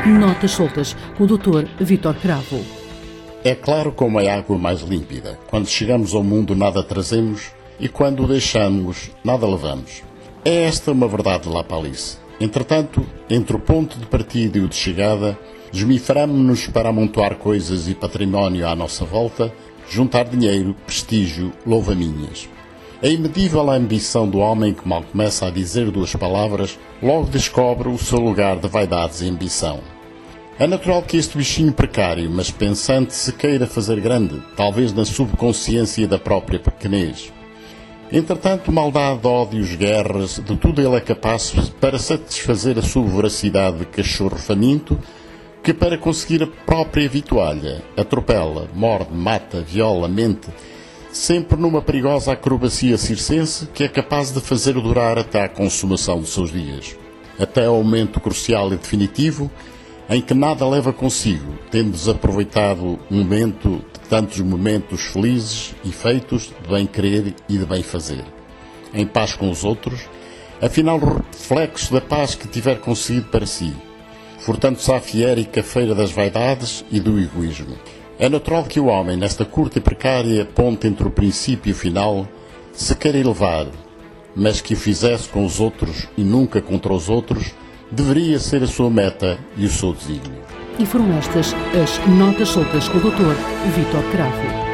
Notas soltas com o Dr. Vítor Cravo. É claro como a água mais límpida. Quando chegamos ao mundo nada trazemos e quando o deixamos nada levamos. É esta uma verdade lapalice. Entretanto, entre o ponto de partida e o de chegada, desmiframo-nos para amontoar coisas e património à nossa volta, juntar dinheiro, prestígio, louva-minhas. É imedível a ambição do homem que mal começa a dizer duas palavras, logo descobre o seu lugar de vaidades e ambição. É natural que este bichinho precário, mas pensante, se queira fazer grande, talvez na subconsciência da própria pequenez. Entretanto, maldade, ódios, guerras, de tudo ele é capaz para satisfazer a sua voracidade de cachorro faminto, que para conseguir a própria vitualha, atropela, morde, mata, viola, mente, sempre numa perigosa acrobacia circense que é capaz de fazer durar até à consumação dos seus dias. Até ao momento crucial e definitivo, em que nada leva consigo, tendo desaproveitado um momento de tantos momentos felizes e feitos de bem querer e de bem fazer. Em paz com os outros, afinal reflexo da paz que tiver conseguido para si, furtando-se à fiera e cafeira das vaidades e do egoísmo. É natural que o homem, nesta curta e precária ponte entre o princípio e o final, se queira elevar, mas que o fizesse com os outros e nunca contra os outros, deveria ser a sua meta e o seu desígnio. E foram estas as Notas soltas com o Dr. Vítor Cravo.